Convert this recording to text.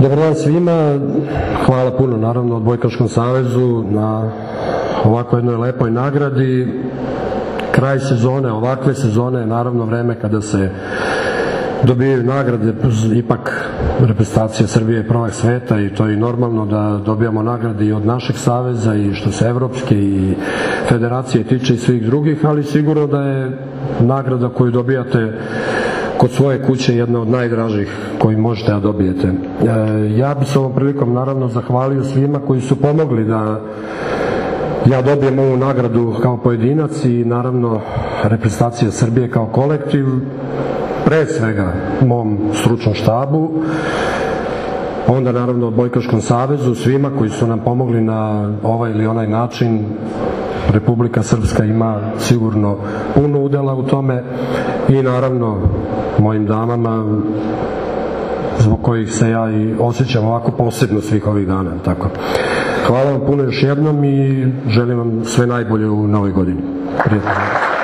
Dobar dan svima, hvala puno naravno Odbojkaškom savezu na ovako jednoj lepoj nagradi. Kraj sezone, ovakve sezone je naravno vreme kada se dobijaju nagrade, ipak reprezentacija Srbije je prvak sveta i to je normalno da dobijamo nagrade i od našeg saveza i što se evropske i federacije tiče i svih drugih, ali sigurno da je nagrada koju dobijate kod svoje kuće jedna od najdražih koji možete da dobijete. Ja bi se ovom prilikom naravno zahvalio svima koji su pomogli da ja dobijem ovu nagradu kao pojedinac i naravno reprezentacija Srbije kao kolektiv, pre svega mom stručnom štabu, onda naravno Odbojkaškom savezu, svima koji su nam pomogli na ovaj ili onaj način. Republika Srpska ima sigurno puno udela u tome i naravno mojim damama zbog kojih se ja i osjećam ovako posebno svih ovih dana. Tako. Hvala vam puno još jednom i želim vam sve najbolje u novoj godini. Prijatno.